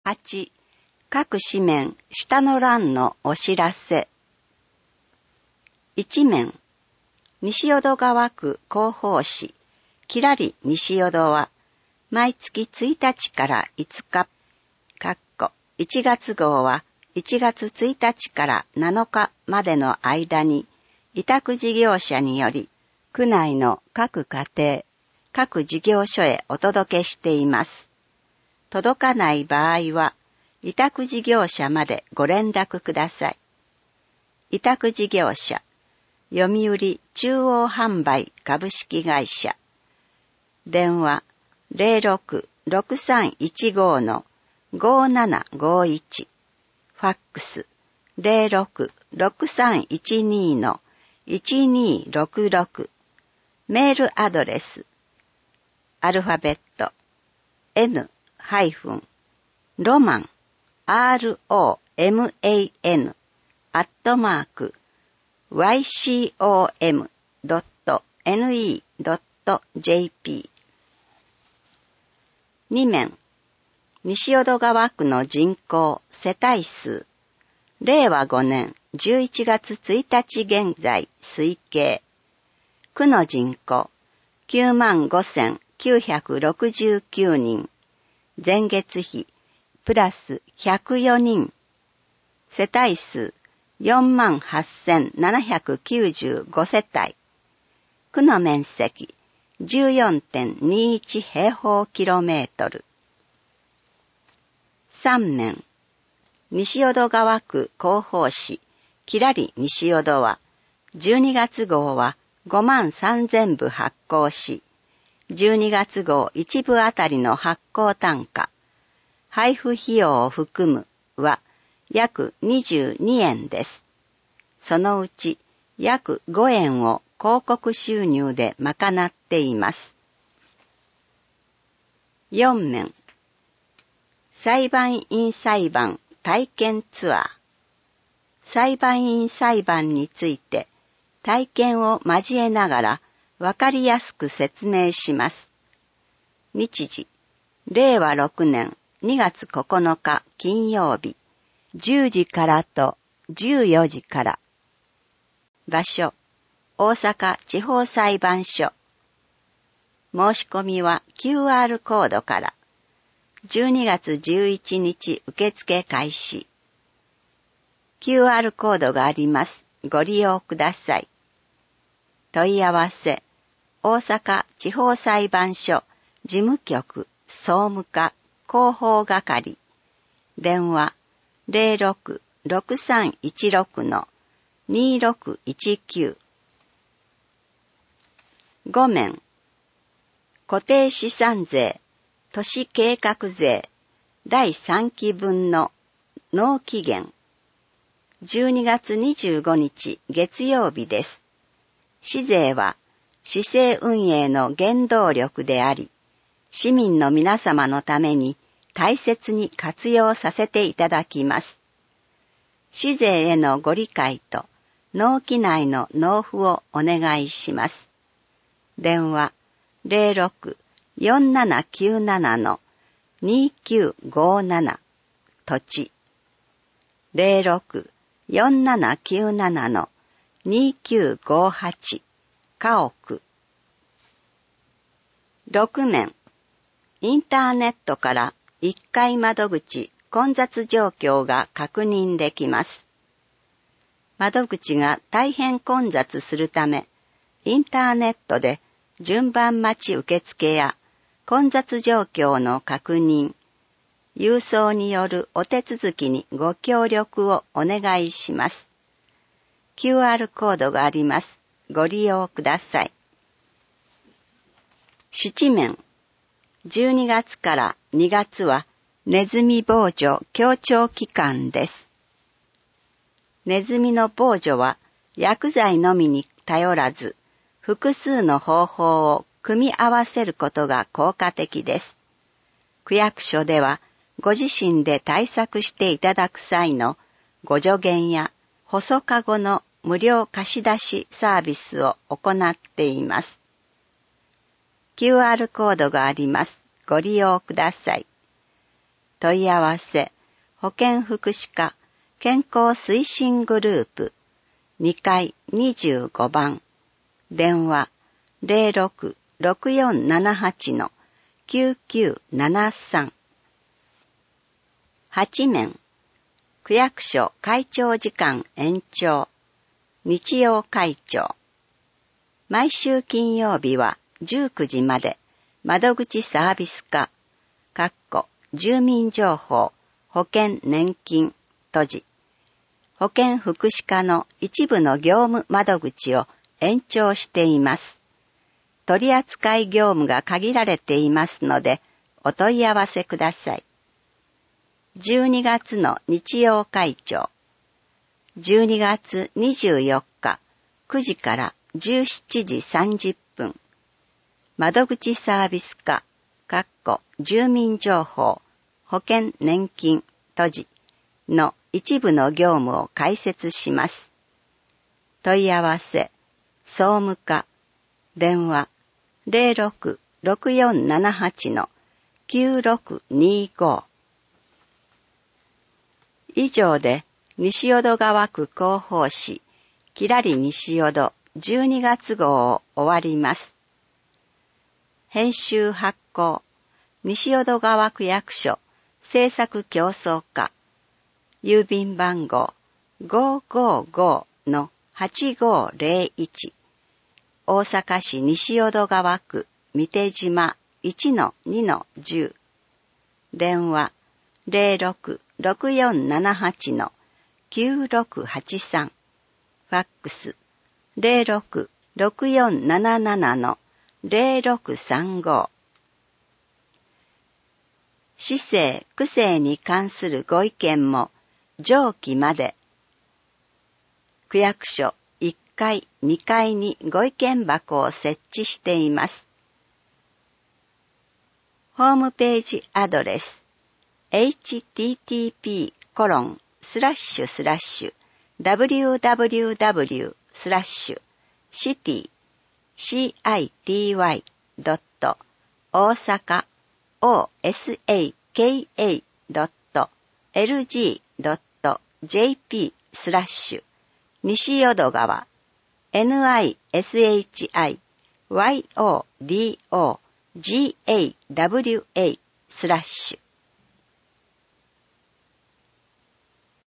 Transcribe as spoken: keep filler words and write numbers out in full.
はち. 各紙面下の欄のお知らせ。いち面、西淀川区広報誌、きらり西淀は、毎月ついたちからいつか、かっこいちがつ号はいちがつついたちからなのかまでの間に、委託事業者により、区内の各家庭、各事業所へお届けしています。届かない場合は、委託事業者までご連絡ください。委託事業者、読売中央販売株式会社。電話 ゼロろく ろくさんいちご のごななごいち。ファックス ゼロろく ろくさんいちに のいちにろくろく。メールアドレス、アルファベット N- ロマン アールオーエムエーエヌ アットマーク ワイシーオーエム ドット エヌイー ドット ジェーピー。に面、西淀川区の人口世帯数、れいわごねんじゅういちがつついたち現在推計。区の人口きゅうまんごせんきゅうひゃくろくじゅうきゅうにん。前月比プラスひゃくよにん。世帯数よんまんはっせんななひゃくきゅうじゅうご世帯。区の面積 じゅうよんてんにいち 平方キロメートル。さん面、西淀川区広報誌、きらり西淀は、じゅうにがつ号はごまんさんぜんぶ発行し、じゅうにがつ号いち部あたりの発行単価、配布費用を含むは約にじゅうにえんです。そのうち約ごえんを広告収入で賄っています。よん面、裁判員裁判体験ツアー。裁判員裁判について体験を交えながらわかりやすく説明します。日時、れいわろくねんにがつここのか金曜日、じゅうじからとじゅうよじから。場所、大阪地方裁判所。申し込みは キューアール コードから。じゅうにがつじゅういちにち受付開始。キューアール コードがあります。ご利用ください。問い合わせ、大阪地方裁判所事務局総務課広報係。電話 ゼロろく ろくさんいちろく のにろくいちきゅう。ご面、固定資産税都市計画税だいさんきぶんの納期限。じゅうにがつにじゅうごにち月曜日です。市税は市政運営の原動力であり、市民の皆様のために大切に活用させていただきます。市税へのご理解と納期内の納付をお願いします。電話ゼロろく よんななきゅうなな のにきゅうごなな。土地ゼロろく よんななきゅうなな のにきゅうごはち。家屋。ろく面、インターネットからいっかい窓口混雑状況が確認できます。窓口が大変混雑するため、インターネットで順番待ち受付や混雑状況の確認、郵送によるお手続きにご協力をお願いします。キューアール コードがあります。ご利用ください。しち面、じゅうにがつからにがつはネズミ防除協調期間です。ネズミの防除は薬剤のみに頼らず、複数の方法を組み合わせることが効果的です。区役所ではご自身で対策していただく際のご助言や細かごの無料貸し出しサービスを行っています。キューアール コードがあります。ご利用ください。 問い合わせ、保健福祉課健康推進グループにかいにじゅうごばん、電話 ゼロろく ろくよんななはち きゅうきゅうななさん。はち面、区役所会長時間延長、日曜会長。毎週金曜日はじゅうくじまで窓口サービス課、かっこ住民情報、保険年金、閉じ。保健福祉課の一部の業務窓口を延長しています。取扱業務が限られていますので、お問い合わせください。じゅうにがつの日曜会長。じゅうにがつにじゅうよっかくじからじゅうしちじさんじゅっぷん。窓口サービス課、かっこ住民情報、保険年金、閉じの一部の業務を開設します。問い合わせ、総務課、電話ゼロろく ろくよんななはち きゅうろくにご。以上で西淀川区広報誌きらり西淀じゅうにがつ号を終わります。編集発行、西淀川区役所政策競争課、郵便番号 ごーごーごーのはちごーぜろいち、大阪市西淀川区三手島 いちのにのじゅう、電話ゼロろく ろくよんななはち きゅうろくはちさん、ファックスゼロろく ろくよんなななな ゼロろくさんご。市政・区政に関するご意見も上記まで。区役所いっかい、にかいにご意見箱を設置しています。ホームページアドレス エイチティーティーピーコロンスラッシュスラッシュダブリューダブリューダブリュースラッシュシティ シーアイティーワイ ドット大阪 オーエスエーケーエー ドット エルジー ドット ジェーピー スラッシュ西淀川 エヌアイエスエイチアイワイオーディーオージーエーダブリューエー スラッシュ